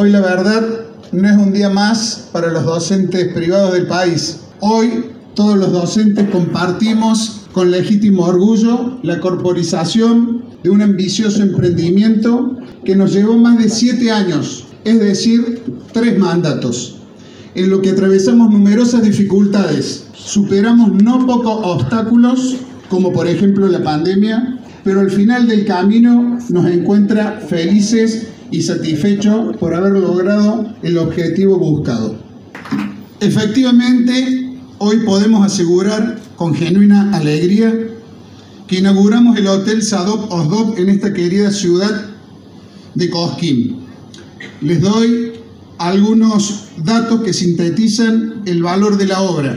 Hoy la verdad no es un día más para los docentes privados del país. Hoy todos los docentes compartimos con legítimo orgullo la corporización de un ambicioso emprendimiento que nos llevó más de 7 años, es decir, 3 mandatos, en lo que atravesamos numerosas dificultades. Superamos no pocos obstáculos, como por ejemplo la pandemia, pero al final del camino nos encuentra felices y satisfechos por haber logrado el objetivo buscado. Efectivamente, hoy podemos asegurar con genuina alegría que inauguramos el Hotel Sadop Osdop en esta querida ciudad de Cosquín. Les doy algunos datos que sintetizan el valor de la obra.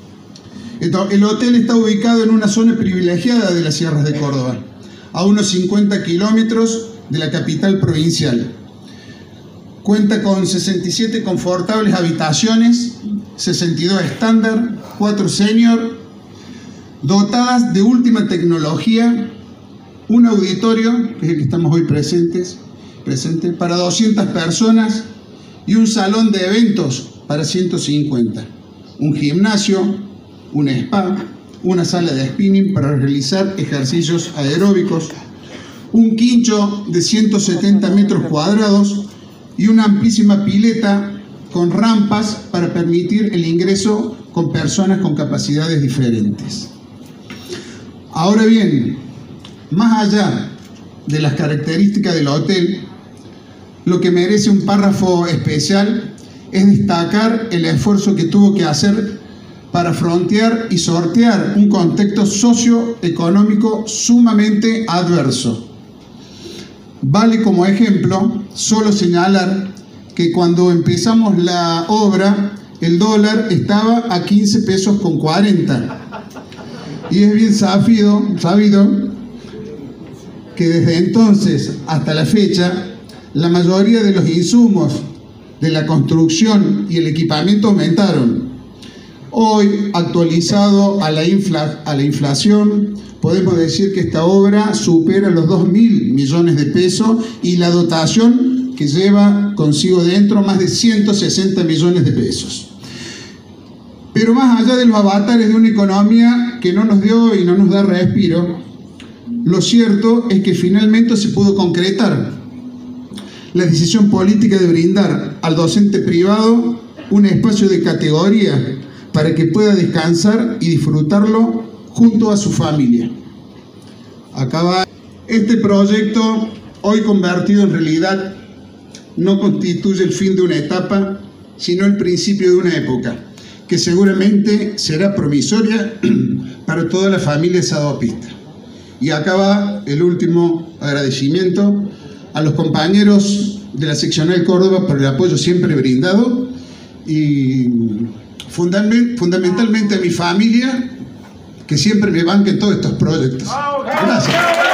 El hotel está ubicado en una zona privilegiada de las sierras de Córdoba, a unos 50 kilómetros de la capital provincial. Cuenta con 67 confortables habitaciones, 62 estándar, 4 senior, dotadas de última tecnología, un auditorio, que es el que estamos hoy presente, para 200 personas y un salón de eventos para 150, un gimnasio, un spa, una sala de spinning para realizar ejercicios aeróbicos, un quincho de 170 metros cuadrados y una amplísima pileta con rampas para permitir el ingreso con personas con capacidades diferentes. Ahora bien, más allá de las características del hotel, lo que merece un párrafo especial es destacar el esfuerzo que tuvo que hacer para frontear y sortear un contexto socioeconómico sumamente adverso. Vale como ejemplo solo señalar que cuando empezamos la obra el dólar estaba a 15 pesos con 40 y es bien sabido que desde entonces hasta la fecha la mayoría de los insumos de la construcción y el equipamiento aumentaron. Hoy, actualizado a la inflación, podemos decir que esta obra supera los 2.000 millones de pesos y la dotación que lleva consigo dentro más de 160 millones de pesos. Pero más allá de los avatares de una economía que no nos dio y no nos da respiro, lo cierto es que finalmente se pudo concretar la decisión política de brindar al docente privado un espacio de categoría para que pueda descansar y disfrutarlo junto a su familia. Acaba este proyecto, hoy convertido en realidad, no constituye el fin de una etapa, sino el principio de una época, que seguramente será promisoria para toda la familia sadopista. Y acaba el último agradecimiento a los compañeros de la Seccional Córdoba por el apoyo siempre brindado y fundamentalmente a mi familia, que siempre me banca en todos estos proyectos. Gracias.